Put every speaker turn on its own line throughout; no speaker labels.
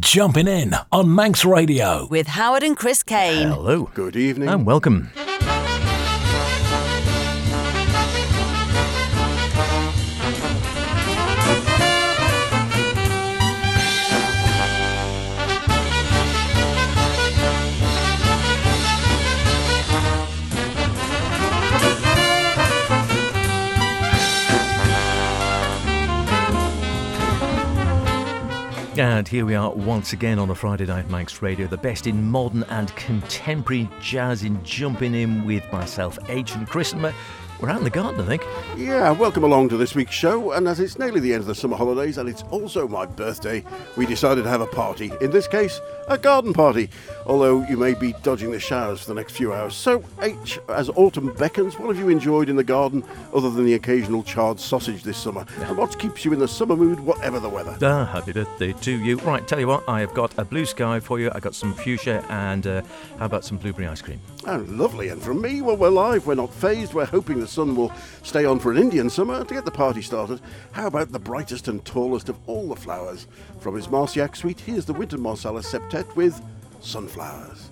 Jumping in on Manx Radio
with Howard and Chris Kane.
Hello.
Good evening.
And welcome. And here we are once again on a Friday night Manx Radio, the best in modern and contemporary jazz, in jumping in with myself, H and Chris, and we're out in the garden, I think.
Yeah, welcome along to this week's show, and as it's nearly the end of the summer holidays and it's also my birthday, we decided to have a party. In this case, a garden party, although you may be dodging the showers for the next few hours. So, H, as autumn beckons, what have you enjoyed in the garden other than the occasional charred sausage this summer? And what keeps you in the summer mood, whatever the weather?
Happy birthday to you. Right, tell you what, I have got a blue sky for you, I got some fuchsia, and how about some blueberry ice cream?
Oh, lovely. And from me, well, we're live, we're not phased, we're hoping the sun will stay on for an Indian summer. To get the party started, how about the brightest and tallest of all the flowers? From his Marciac suite, here's the Wynton Marsalis Septet with Sunflowers.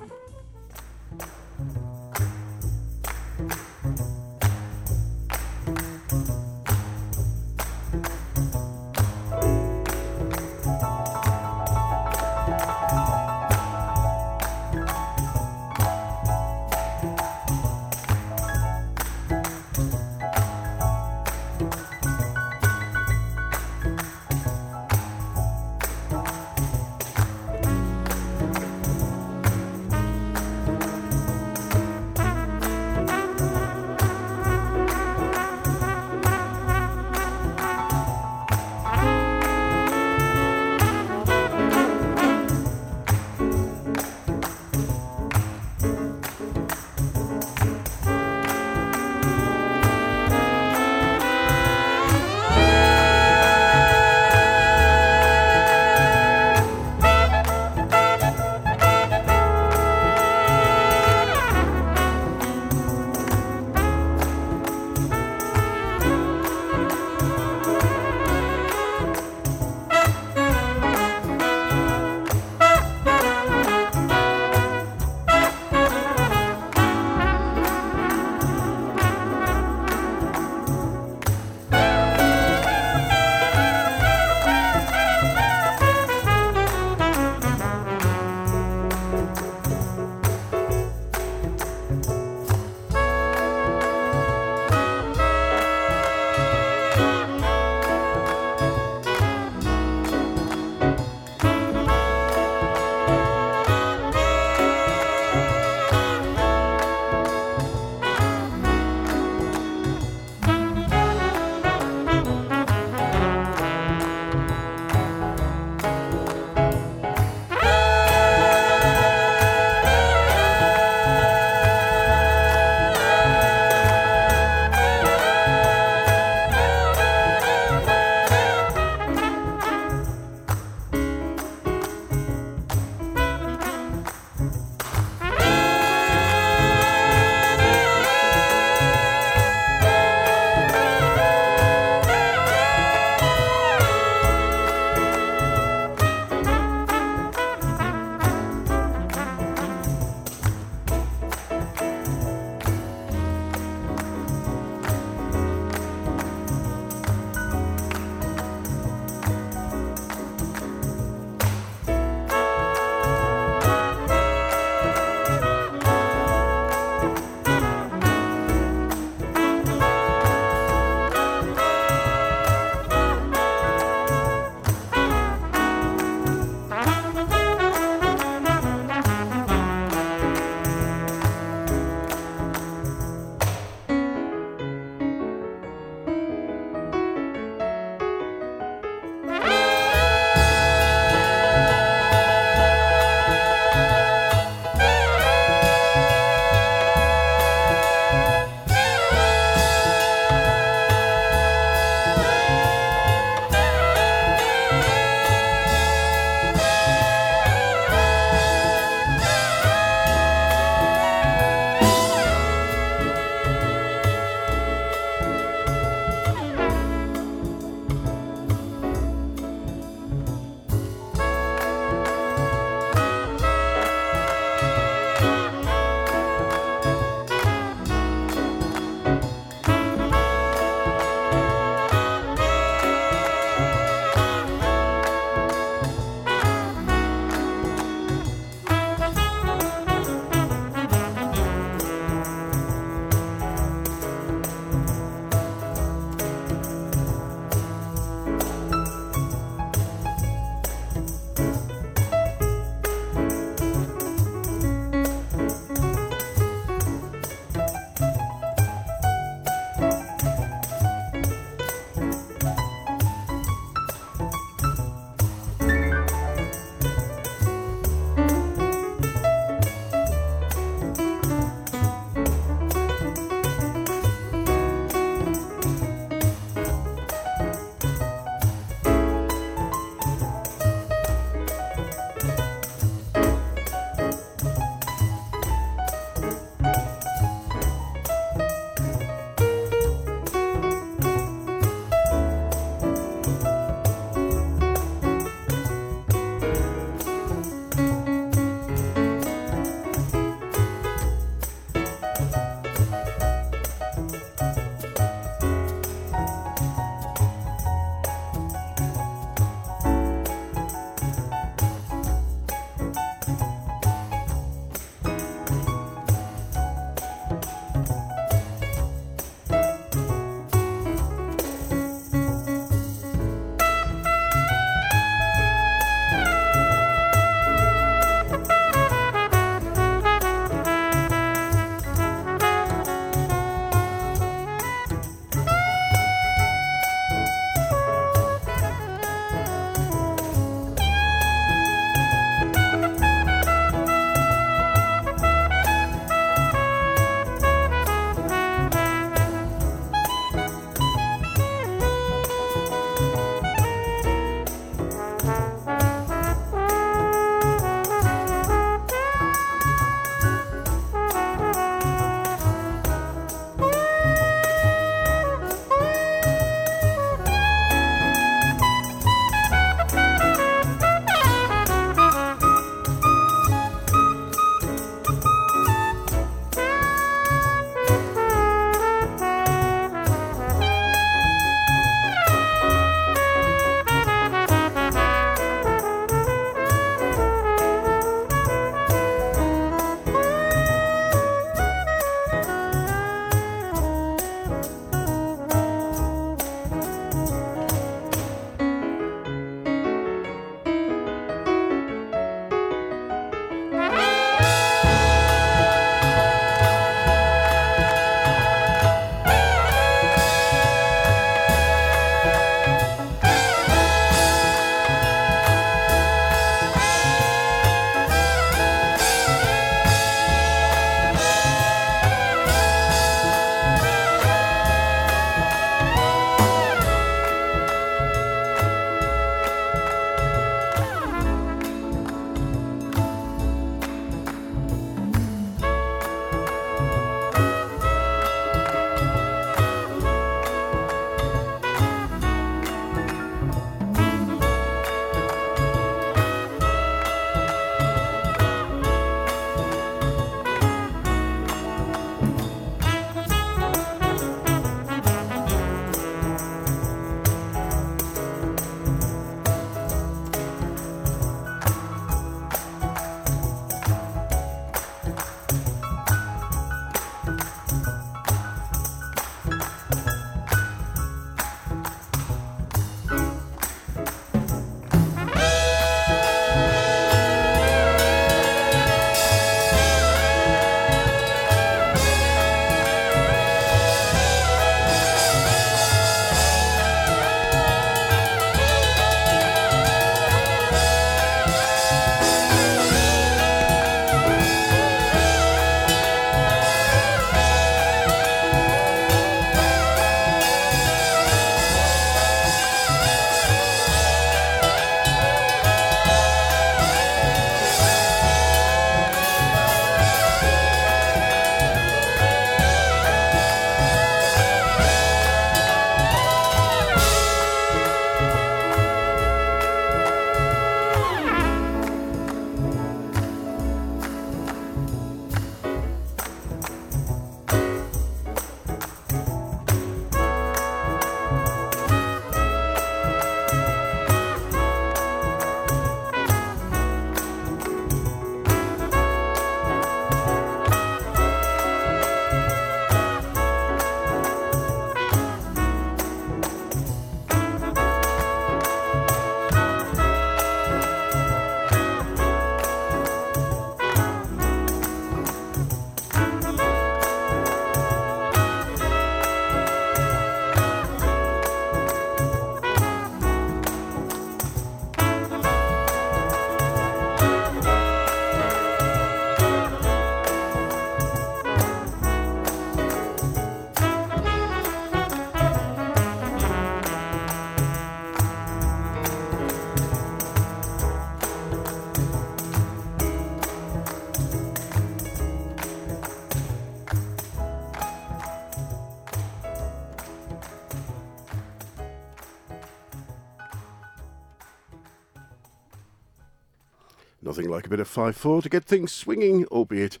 Nothing like a bit of 5/4 to get things swinging, albeit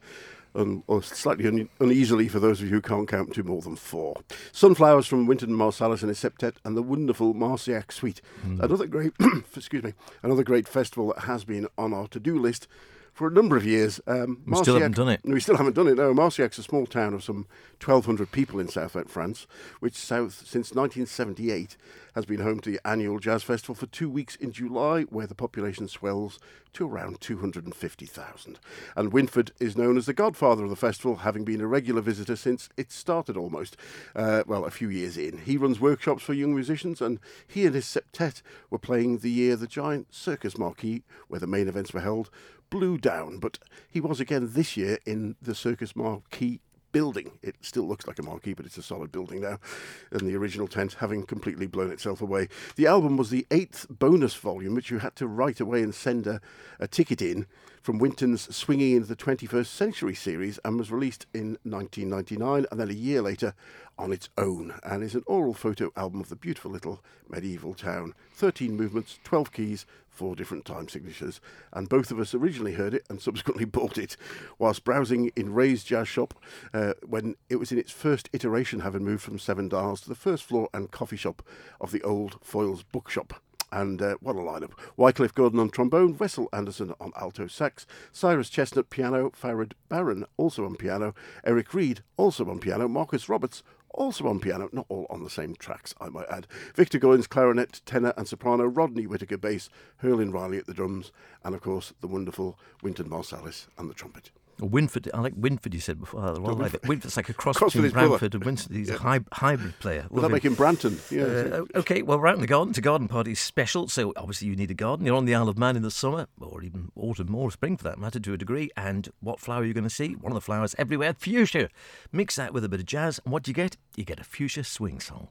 or slightly uneasily for those of you who can't count to more than 4. Sunflowers from Wynton Marsalis and his septet, and the wonderful Marciac Suite. Another great, another great festival that has been on our to-do list for a number of years.
We still haven't done it.
We still haven't done it, no. Marciac's a small town of some 1,200 people in south France, which since 1978 has been home to the annual jazz festival for 2 weeks in July, where the population swells to around 250,000. And Winford is known as the godfather of the festival, having been a regular visitor since it started almost, a few years in. He runs workshops for young musicians, and he and his septet were playing the year the giant circus marquee, where the main events were held, blew down, but he was again this year in the Circus Marquee building. It still looks like a marquee, but it's a solid building now, and the original tent having completely blown itself away. The album was the 8th bonus volume, which you had to write away and send a ticket in, from Wynton's Swinging into the 21st Century series, and was released in 1999, and then a year later on its own, and is an oral photo album of the beautiful little medieval town. 13 movements, 12 keys, 4 different time signatures, and both of us originally heard it and subsequently bought it whilst browsing in Ray's Jazz Shop when it was in its first iteration, having moved from 7 Dials to the first floor and coffee shop of the old Foyles Bookshop. And what a lineup. Wycliffe Gordon on trombone, Wessel Anderson on alto sax, Cyrus Chestnut piano, Farid Barron also on piano, Eric Reed also on piano, Marcus Roberts also on piano, not all on the same tracks, I might add, Victor Goins clarinet, tenor and soprano, Rodney Whittaker bass, Hurlin Riley at the drums, and of course the wonderful Wynton Marsalis and the trumpet.
Winford, I like Winford, you said before. Winford's like a cross
with
between
his
Bramford and Winston. He's a hybrid player.
Will that make him Branton? Yeah.
Okay, well, we're out in the garden. It's a garden party special, so obviously you need a garden. You're on the Isle of Man in the summer, or even autumn or spring for that matter, to a degree. And what flower are you going to see? One of the flowers everywhere, fuchsia. Mix that with a bit of jazz, and what do you get? You get a fuchsia swing song.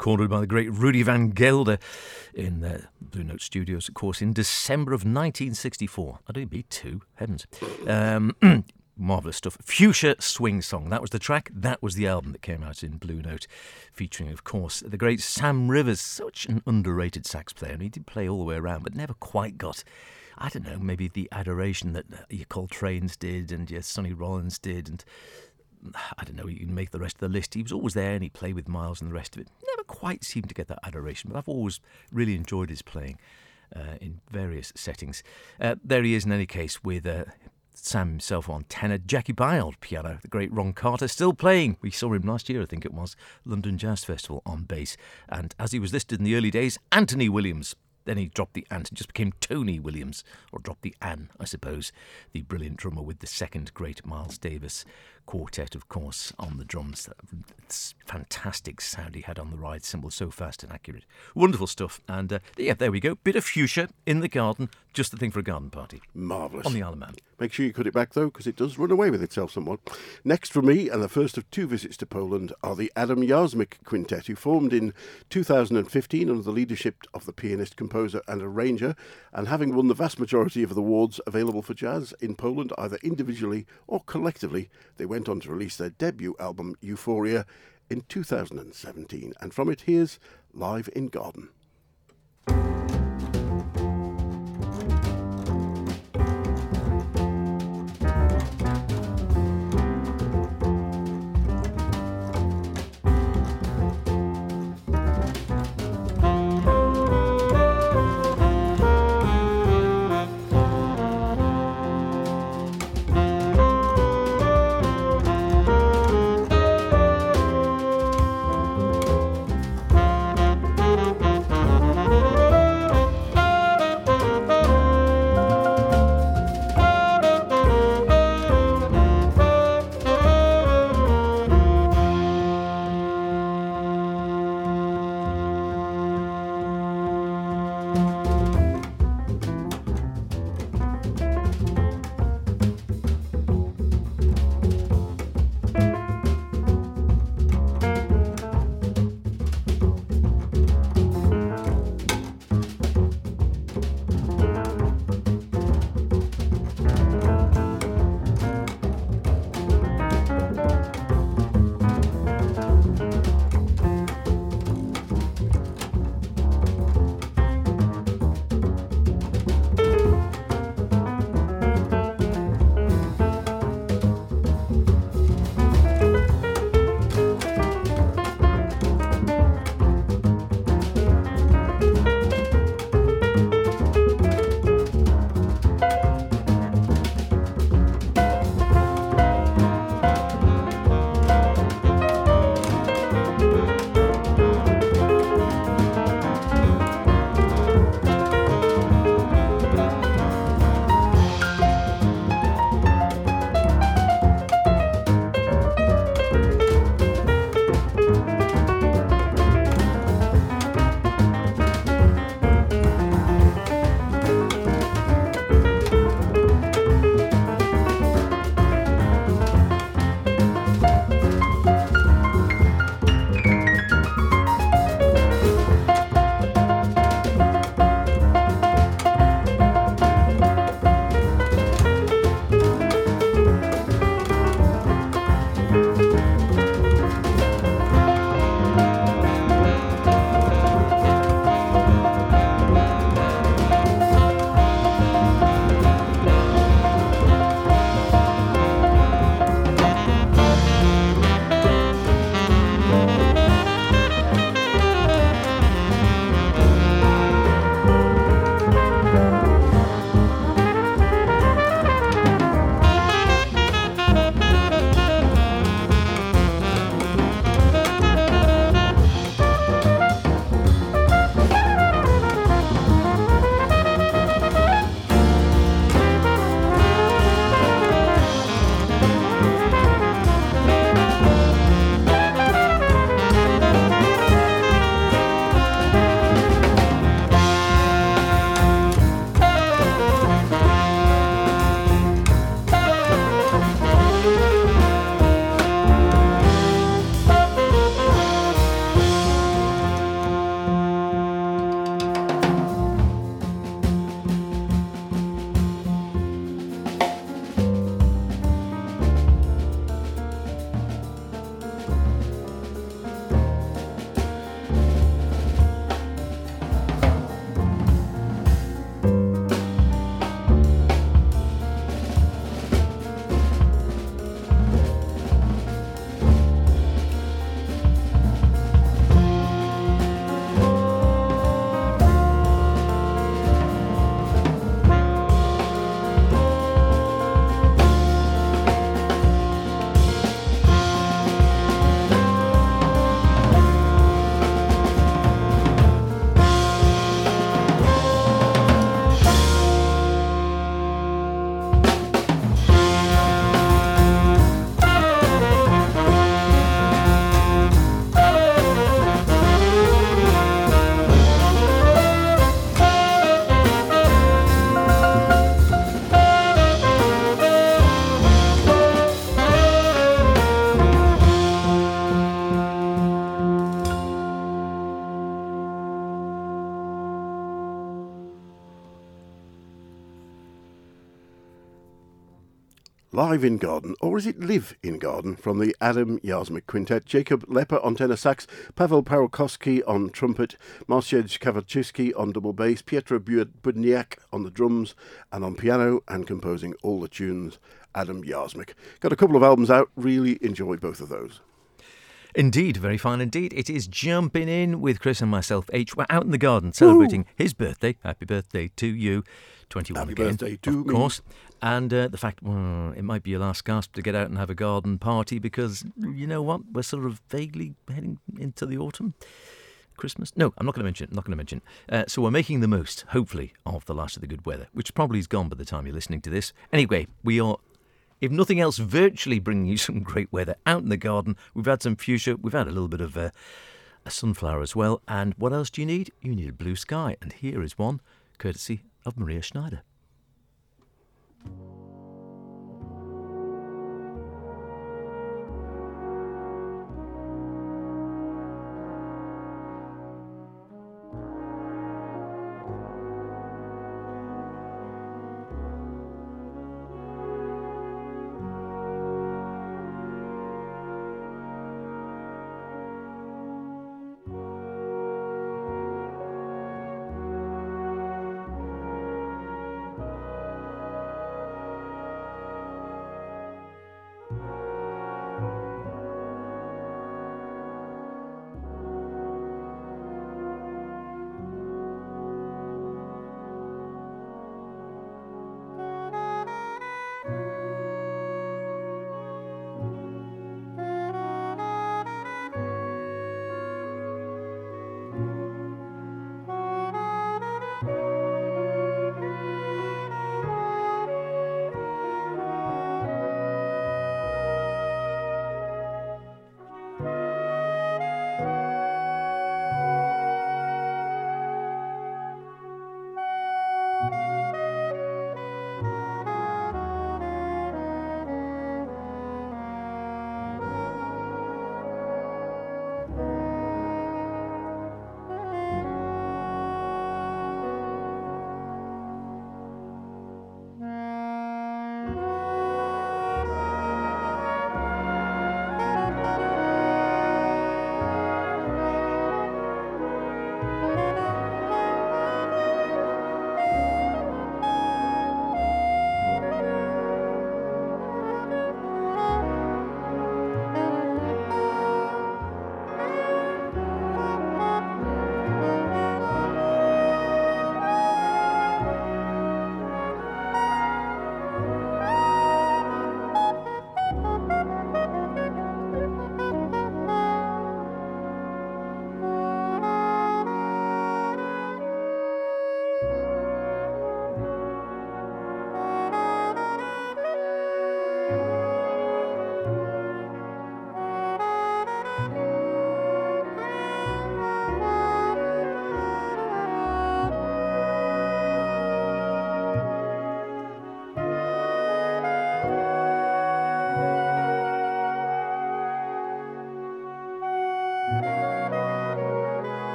recorded by the great Rudy Van Gelder in the Blue Note Studios, of course, in December of 1964. I'd only be 2, heavens. Marvellous stuff. Fuchsia Swing Song. That was the track. That was the album that came out in Blue Note, featuring, of course, the great Sam Rivers, such an underrated sax player. And he did play all the way around, but never quite got, I don't know, maybe the adoration that your Coltrane's did and your Sonny Rollins did. And I don't know, you can make the rest of the list. He was always there and he played with Miles and the rest of it. Never quite seemed to get that adoration, but I've always really enjoyed his playing in various settings. There he is in any case with Sam himself on tenor, Jackie Bild piano, the great Ron Carter still playing. We saw him last year, I think it was, London Jazz Festival on bass. And as he was listed in the early days, Anthony Williams. Then he dropped the Ant and just became Tony Williams, or dropped the Ann, I suppose, the brilliant drummer with the second great Miles Davis quartet, of course, on the drums. It's fantastic sound he had on the ride cymbal, so fast and accurate. Wonderful stuff. And yeah, there we go. Bit of Fuchsia in the garden, just the thing for a garden party.
Marvellous.
On the Isle of Man.
Make sure you cut it back, though, because it does run away with itself somewhat. Next for me, and the first of 2 visits to Poland, are the Adam Yarsmik Quintet, who formed in 2015 under the leadership of the pianist, composer and arranger, and having won the vast majority of the awards available for jazz in Poland, either individually or collectively, they went on to release their debut album, Euphoria, in 2017. And from it, here's Live in Garden. Live in Garden, or is it Live in Garden, from the Adam Yasmik Quintet. Jacob Lepper on tenor sax, Pavel Parokowski on trumpet, Marciej Kawalczycki on double bass, Pietro Budniak on the drums and on piano, and composing all the tunes, Adam Yasmik. Got a couple of albums out, really enjoyed both of those.
Indeed, very fine indeed. It is Jumping In with Chris and myself, H. We're out in the garden celebrating his birthday. Happy birthday to you. 21
Happy
again,
birthday to
of
me.
course. And the fact, it might be your last gasp to get out and have a garden party because, you know what, we're sort of vaguely heading into the autumn. Christmas? No, I'm not going to mention. So we're making the most, hopefully, of the last of the good weather, which probably is gone by the time you're listening to this. Anyway, we are, if nothing else, virtually bringing you some great weather out in the garden. We've had some fuchsia, we've had a little bit of a sunflower as well. And what else do you need? You need a blue sky. And here is one, courtesy of Maria Schneider.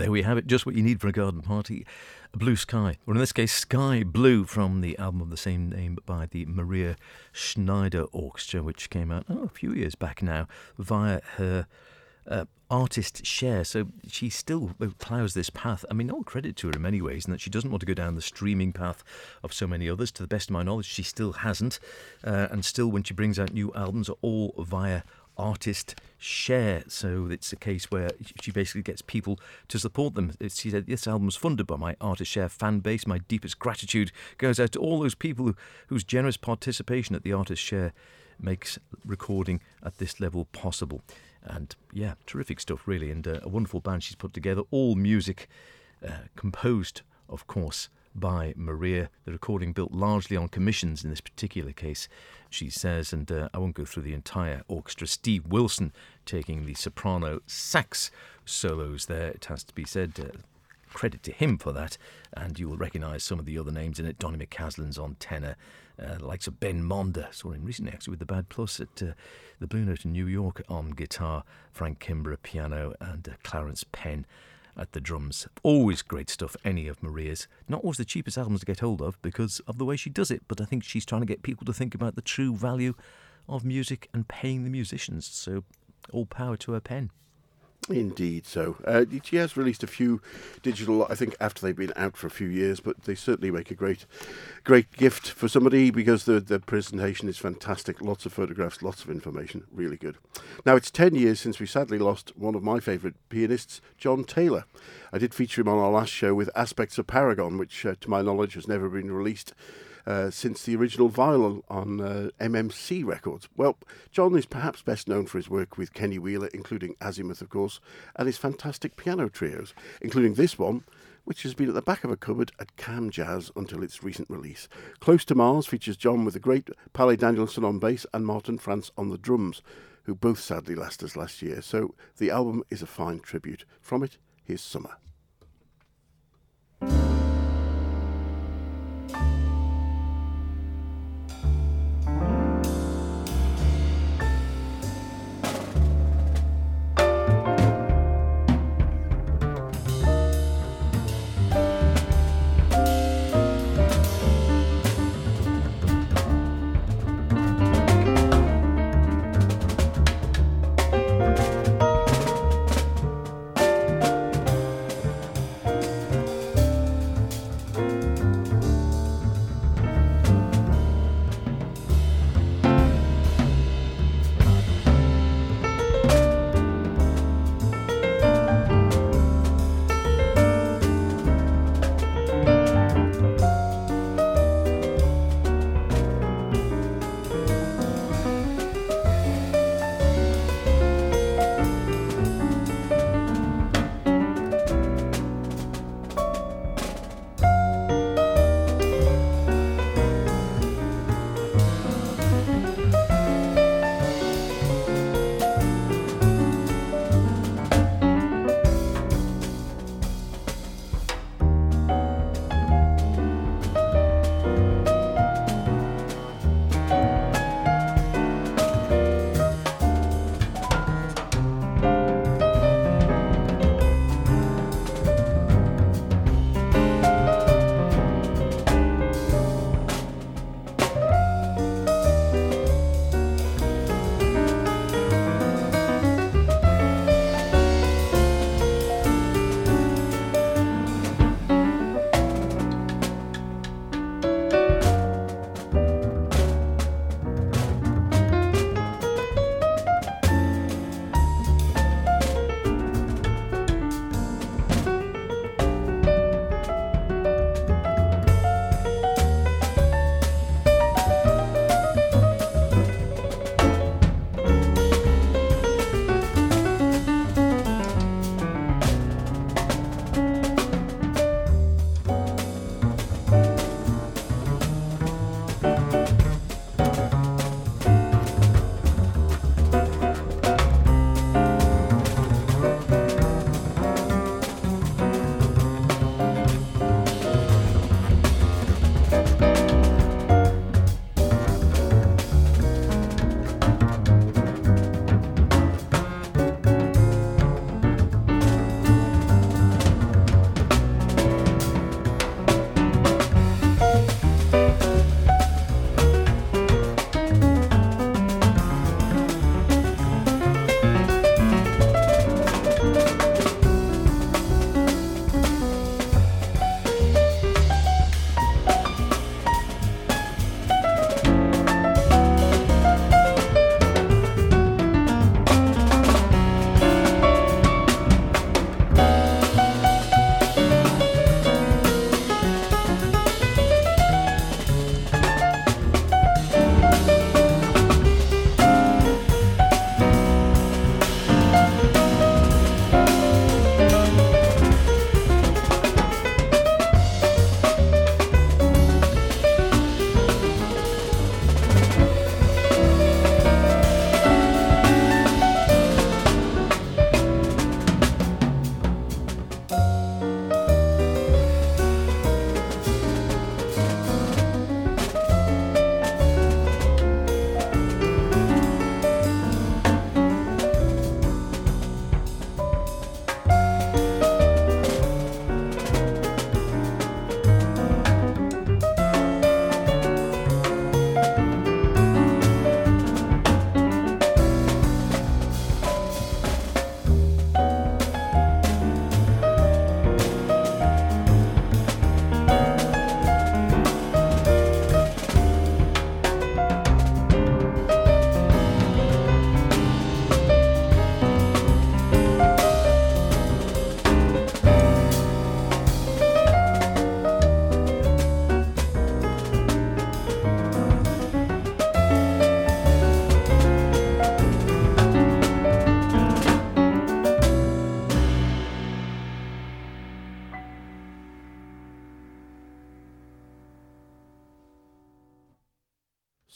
there we have it, just what you need for a garden party. Blue Sky, or in this case Sky Blue, from the album of the same name by the Maria Schneider Orchestra, which came out a few years back now via her artist share. So she still ploughs this path. I mean, all credit to her in many ways, and that she doesn't want to go down the streaming path of so many others. To the best of my knowledge, she still hasn't, and still when she brings out new albums are all via artist share. So it's a case where she basically gets people to support them. She said, this album was funded by my artist share fan base. My deepest gratitude goes out to all those people whose generous participation at the artist share makes recording at this level possible. And yeah, terrific stuff really, and a wonderful band she's put together. All music composed, of course, by Maria. The recording built largely on commissions in this particular case, she says, and I won't go through the entire orchestra. Steve Wilson taking the soprano sax solos there, it has to be said. Credit to him for that, and you will recognise some of the other names in it. Donny McCaslin's on tenor, the likes of Ben Monder, saw him recently actually with the Bad Plus at the Blue Note in New York on guitar, Frank Kimbrough piano, and Clarence Penn at the drums. Always great stuff, any of Maria's. Not always the cheapest albums to get hold of because of the way she does it, but I think she's trying to get people to think about the true value of music and paying the musicians, so all power to her pen.
Indeed so. She has released a few digital, I think, after they've been out for a few years, but they certainly make a great gift for somebody because the presentation is fantastic. Lots of photographs, lots of information. Really good. Now, it's 10 years since we sadly lost one of my favourite pianists, John Taylor. I did feature him on our last show with Aspects of Paragon, which, to my knowledge, has never been released since the original vinyl on MMC Records. Well, John is perhaps best known for his work with Kenny Wheeler, including Azimuth, of course, and his fantastic piano trios, including this one, which has been at the back of a cupboard at Cam Jazz until its recent release. Close to Mars features John with the great Palle Danielson on bass and Martin France on the drums, who both sadly left us last year. So the album is a fine tribute. From it, here's Summer.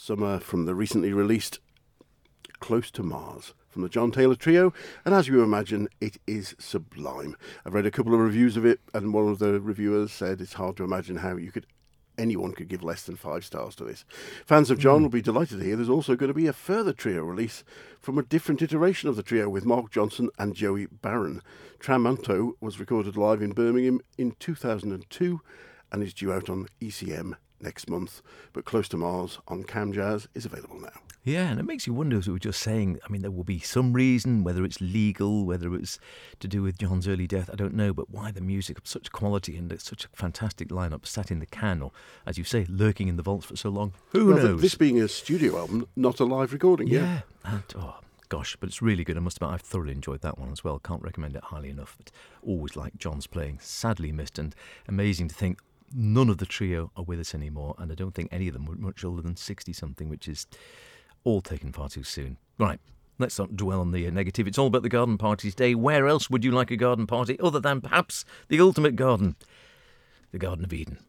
Summer from the recently released Close to Mars from the John Taylor Trio, and as you imagine, it is sublime. I've read a couple of reviews of it, and one of the reviewers said it's hard to imagine how anyone could give less than 5 stars to this. Fans of John will be delighted to hear there's also going to be a further trio release from a different iteration of the trio with Mark Johnson and Joey Barron. Tramonto was recorded live in Birmingham in 2002 and is due out on ECM next month, but Close to Mars on Cam Jazz is available now.
Yeah, and it makes you wonder, as we were just saying, I mean, there will be some reason, whether it's legal, whether it's to do with John's early death, I don't know, but why the music of such quality and such a fantastic lineup sat in the can, or, as you say, lurking in the vaults for so long, who knows?
This being a studio album, not a live recording,
yeah. And, gosh, but it's really good. I must admit, I've thoroughly enjoyed that one as well. Can't recommend it highly enough. But always like John's playing, sadly missed, and amazing to think none of the trio are with us anymore, and I don't think any of them were much older than 60-something, which is all taken far too soon. Right, let's not dwell on the negative. It's all about the garden party today. Where else would you like a garden party other than perhaps the ultimate garden, the Garden of Eden?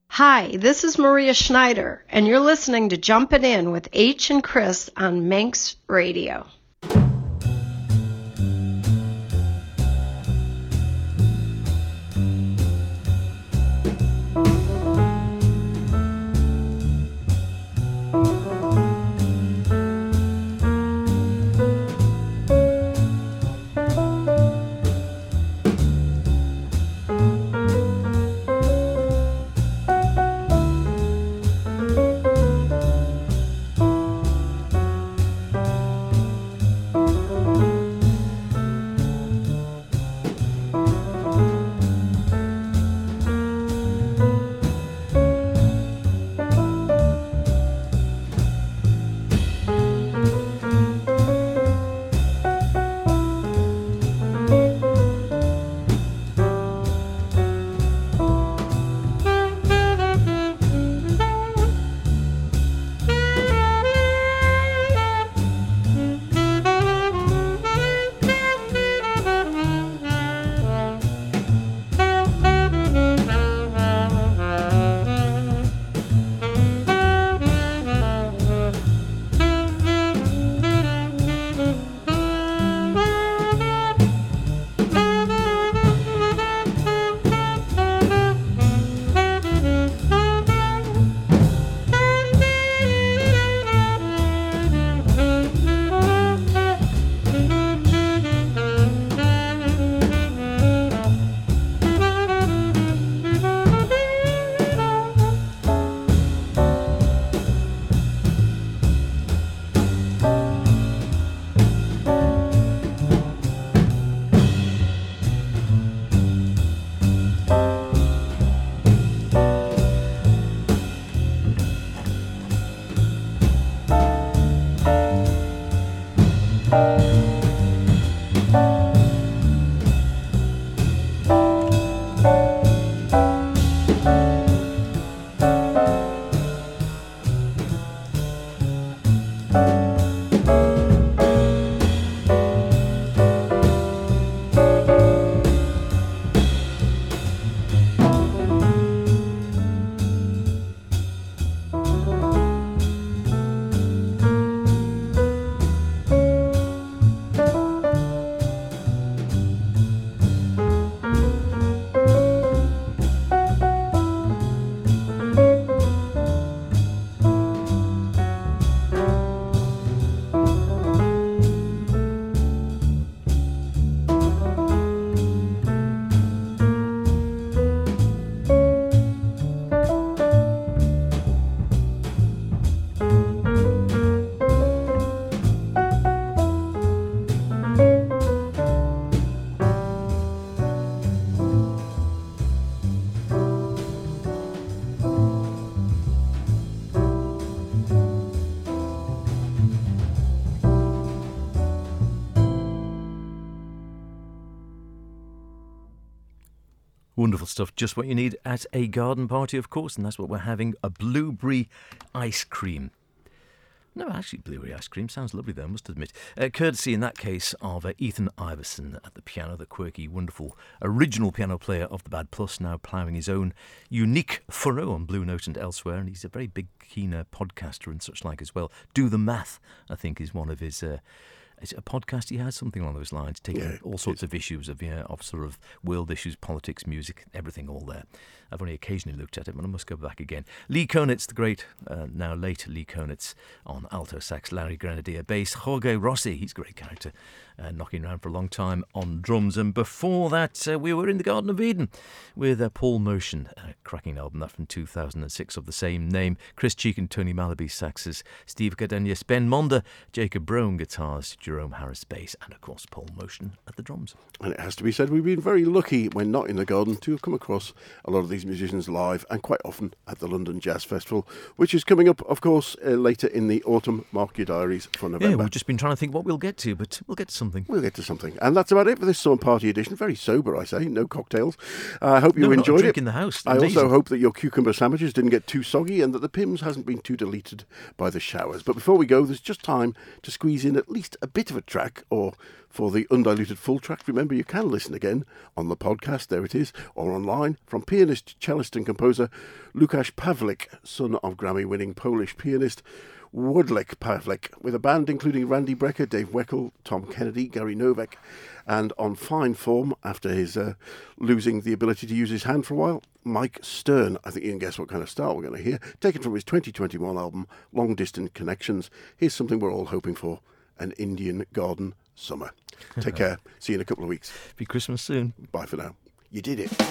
Hi, this is Maria Schneider, and you're listening to Jumpin' In with H and Chris on Manx Radio.
Wonderful stuff, just what you need at a garden party, of course, and that's what we're having, a blueberry ice cream. No, actually, blueberry ice cream sounds lovely though, I must admit. Courtesy in that case of Ethan Iverson at the piano, the quirky, wonderful, original piano player of the Bad Plus, now ploughing his own unique furrow on Blue Note and elsewhere, and he's a very big, keen podcaster and such like as well. Do the Math, I think, is one of his... Is it a podcast he has? Something along those lines, taking all sorts of issues of sort of world issues, politics, music, everything all there. I've only occasionally looked at it, but I must go back again. Lee Konitz, the great, now late Lee Konitz on alto sax, Larry Grenadier bass, Jorge Rossi, he's a great character, knocking around for a long time on drums. And before that, we were in the Garden of Eden with Paul Motion, a cracking album, that from 2006 of the same name. Chris Cheek and Tony Malaby saxes, Steve Cardenas, Ben Monder, Jacob Brown guitars, Jerome Harris bass, and of course Paul Motion at the drums.
And it has to be said, we've been very lucky when not in the garden to have come across a lot of these musicians live, and quite often at the London Jazz Festival, which is coming up, of course, later in the autumn. Mark your diaries for November.
Yeah, we've just been trying to think what we'll get to, but we'll get to something.
We'll get to something. And that's about it for this summer party edition. Very sober, I say. No cocktails. I hope you enjoyed it.
In the house.
I also hope that your cucumber sandwiches didn't get too soggy and that the Pimm's hasn't been too deleted by the showers. But before we go, there's just time to squeeze in at least a bit bit of a track, or for the undiluted full track, remember you can listen again on the podcast, there it is, or online, from pianist, cellist and composer Łukasz Pawlik, son of Grammy-winning Polish pianist Władek Pawlik, with a band including Randy Brecker, Dave Weckl, Tom Kennedy, Gary Novak, and on fine form after his losing the ability to use his hand for a while, Mike Stern. I think you can guess what kind of style we're going to hear. Taken from his 2021 album, Long Distant Connections. Here's something we're all hoping for, an Indian garden summer. Take care. See you in a couple of weeks.
Be Christmas soon.
Bye for now. You did it.